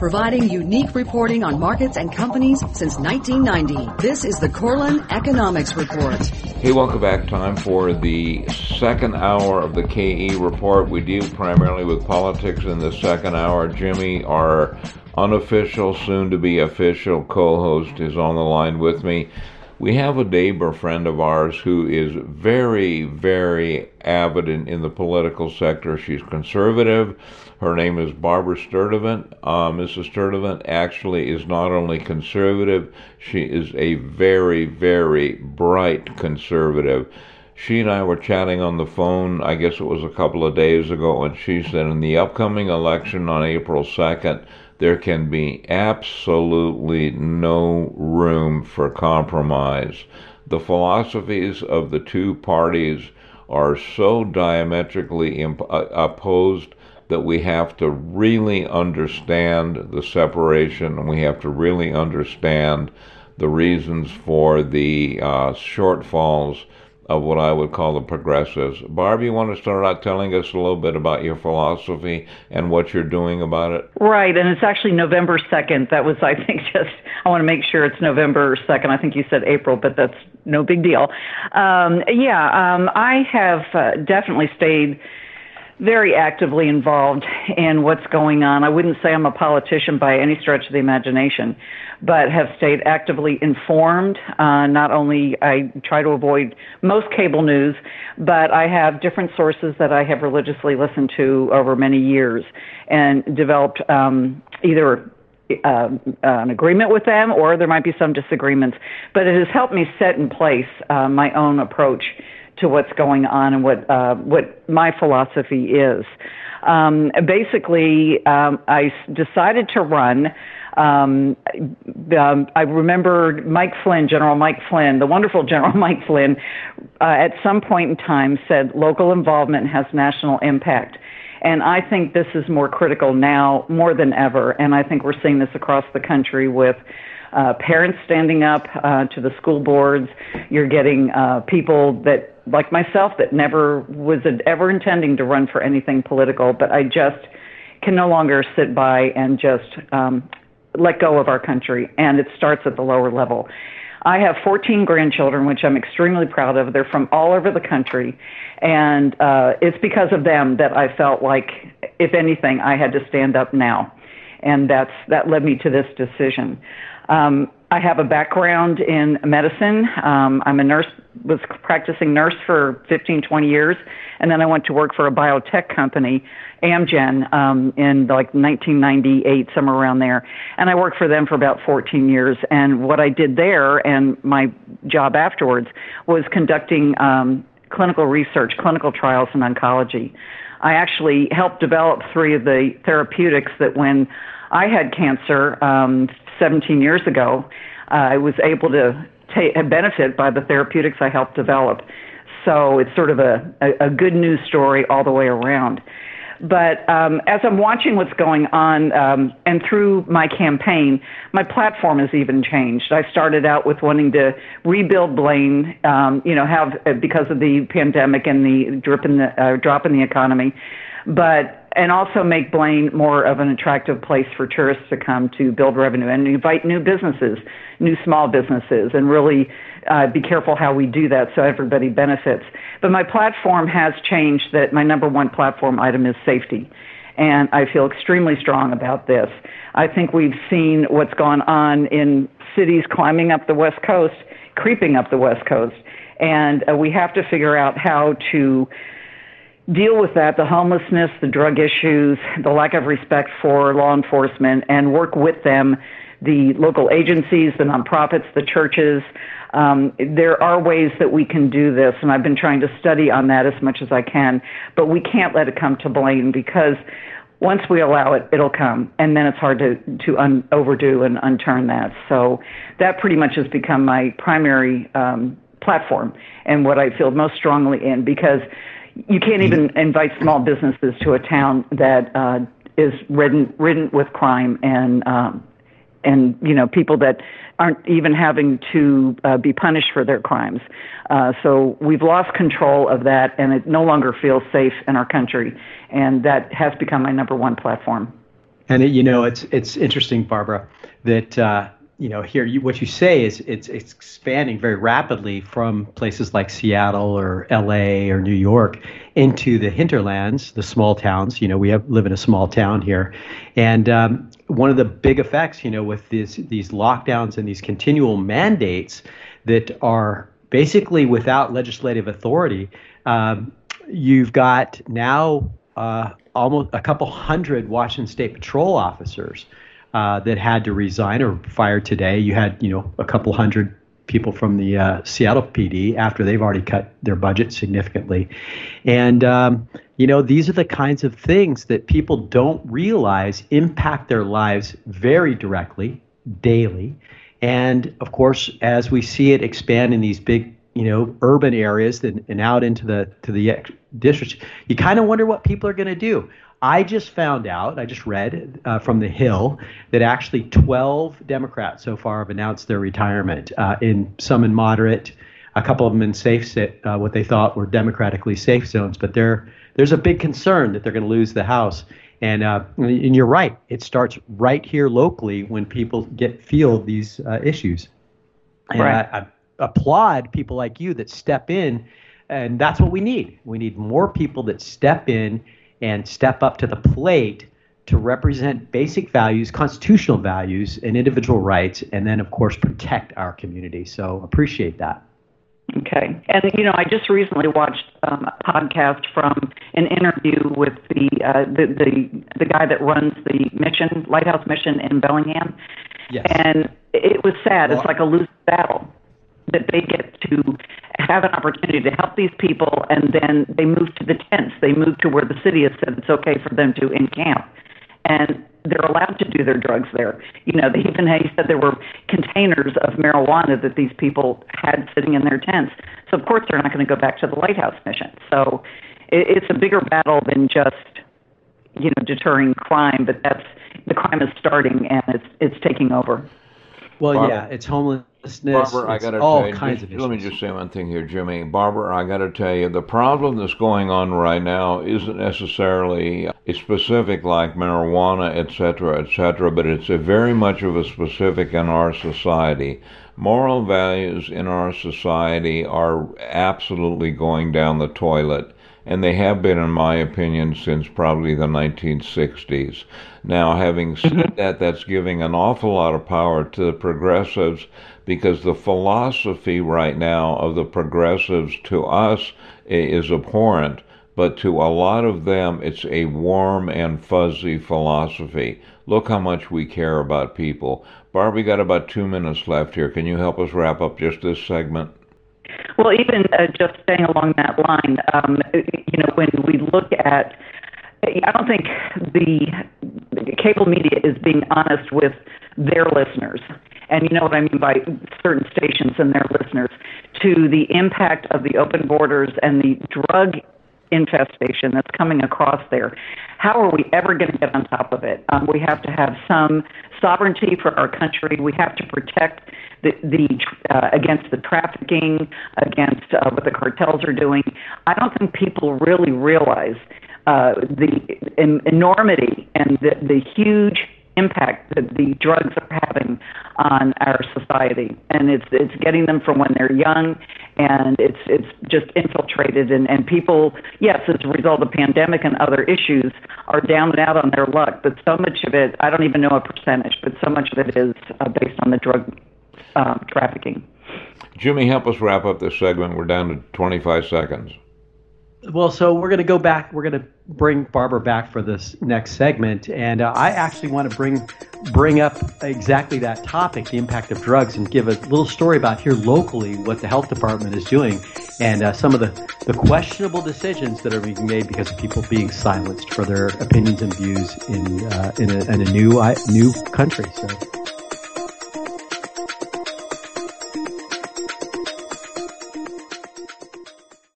providing unique reporting on markets and companies since 1990. This is the Corlin Economics Report. Hey, welcome back. Time for the second hour of the KE Report. We deal primarily with politics in the second hour. Jimmy, our unofficial, soon-to-be official co-host, is on the line with me. We have a neighbor friend of ours who is very, very avid in the political sector. She's conservative. Her name is Barbara Sturdivant. Mrs. Sturdivant actually is not only conservative, she is a very, very bright conservative. She and I were chatting on the phone, I guess it was a couple of days ago, and she said in the upcoming election on April 2nd, there can be absolutely no room for compromise. The philosophies of the two parties are so diametrically opposed that we have to really understand the separation, and we have to really understand the reasons for the shortfalls of what I would call the progressives. Barb, you want to start out telling us a little bit about your philosophy and what you're doing about it? Right, and it's actually November 2nd. That was, I think, I want to make sure it's November 2nd. I think you said April, but that's no big deal. I have definitely stayed very actively involved in what's going on. I wouldn't say I'm a politician by any stretch of the imagination, but have stayed actively informed. Not only I try to avoid most cable news, but I have different sources that I have religiously listened to over many years and developed either an agreement with them or there might be some disagreements. But it has helped me set in place my own approach to what's going on and what my philosophy is. I decided to run. I remember Mike Flynn, General Mike Flynn, the wonderful General Mike Flynn, at some point in time said local involvement has national impact. And I think this is more critical now more than ever. And I think we're seeing this across the country with parents standing up to the school boards. You're getting people that, like myself, that never was ever intending to run for anything political, but I just can no longer sit by and just let go of our country, and it starts at the lower level. I have 14 grandchildren, which I'm extremely proud of. They're from all over the country, and it's because of them that I felt like, if anything, I had to stand up now, and that led me to this decision. I have a background in medicine. I'm a nurse, was practicing nurse for 15, 20 years, and then I went to work for a biotech company, Amgen, in like 1998, somewhere around there. And I worked for them for about 14 years. And what I did there and my job afterwards was conducting clinical research, clinical trials in oncology. I actually helped develop 3 of the therapeutics that when I had cancer 17 years ago, I was able to benefit by the therapeutics I helped develop. So it's sort of a good news story all the way around. But as I'm watching what's going on, and through my campaign, my platform has even changed. I started out with wanting to rebuild Blaine, because of the pandemic and the drop in the economy, and also make Blaine more of an attractive place for tourists to come to build revenue and invite new businesses, new small businesses, and really be careful how we do that so everybody benefits. But my platform has changed that my number one platform item is safety. And I feel extremely strong about this. I think we've seen what's gone on in cities climbing up the West Coast, creeping up the West Coast. And we have to figure out how to deal with that, the homelessness, the drug issues, the lack of respect for law enforcement, and work with them, the local agencies, the nonprofits, the churches. There are ways that we can do this, and I've been trying to study on that as much as I can, but we can't let it come to Blaine because once we allow it, it'll come, and then it's hard to overdo and unturn that. So that pretty much has become my primary platform and what I feel most strongly in, because you can't even invite small businesses to a town that is ridden with crime and people that aren't even having to be punished for their crimes. So we've lost control of that, and it no longer feels safe in our country, and that has become my number one platform. And it's interesting, Barbara, that here what you say is it's expanding very rapidly from places like Seattle or L.A. or New York into the hinterlands, the small towns. We live in a small town here, and one of the big effects, with these lockdowns and these continual mandates that are basically without legislative authority, you've got now almost a couple hundred Washington State Patrol officers that had to resign or fired today. You had, a couple hundred people from the Seattle PD after they've already cut their budget significantly. And, these are the kinds of things that people don't realize impact their lives very directly, daily. And of course, as we see it expand in these big, urban areas and out into the districts, you kind of wonder what people are going to do. I just read from The Hill that actually 12 Democrats so far have announced their retirement, some in moderate, a couple of them in what they thought were democratically safe zones. But there's a big concern that they're going to lose the House. And you're right. It starts right here locally when people feel these issues. And right. I applaud people like you that step in, and that's what we need. We need more people that step in and step up to the plate to represent basic values, constitutional values, and individual rights, and then, of course, protect our community. So appreciate that. Okay. And, I just recently watched a podcast from an interview with the guy that runs the Lighthouse Mission in Bellingham. Yes. And it was sad. It's like a losing battle that they get to have an opportunity to help these people, and then they move to the tents. They move to where the city has said it's okay for them to encamp. And they're allowed to do their drugs there. He said there were containers of marijuana that these people had sitting in their tents. So, of course, they're not going to go back to the Lighthouse Mission. So it's a bigger battle than just, deterring crime, but the crime is starting and it's taking over. Well, Barbara, it's homelessness. Barbara, I got to all tell you, kinds of issues. let me just say one thing here, Jimmy. Barbara, I got to tell you, the problem that's going on right now isn't necessarily a specific like marijuana, et cetera, but it's a very much of a specific in our society. Moral values in our society are absolutely going down the toilet. And they have been, in my opinion, since probably the 1960s. Now, having said that, that's giving an awful lot of power to the progressives, because the philosophy right now of the progressives to us is abhorrent, but to a lot of them, it's a warm and fuzzy philosophy. Look how much we care about people. Barbie, got about 2 minutes left here. Can you help us wrap up just this segment? Well, even just staying along that line, when we look at, I don't think the cable media is being honest with their listeners. And you know what I mean by certain stations and their listeners, to the impact of the open borders and the drug infestation that's coming across there. How are we ever going to get on top of it? We have to have some sovereignty for our country. We have to protect against the trafficking, against what the cartels are doing. I don't think people really realize the enormity and the huge impact that the drugs are having on our society, and it's getting them from when they're young, and it's just infiltrated, and people, yes, as a result of the pandemic and other issues, are down and out on their luck, but so much of it, I don't even know a percentage, but so much of it is based on the drug trafficking. Jimmy, help us wrap up this segment. We're down to 25 seconds. Well, so we're going to go back. We're going to bring Barbara back for this next segment, and I actually want to bring up exactly that topic, the impact of drugs, and give a little story about here locally what the health department is doing, and some of the questionable decisions that are being made because of people being silenced for their opinions and views in a new country. So.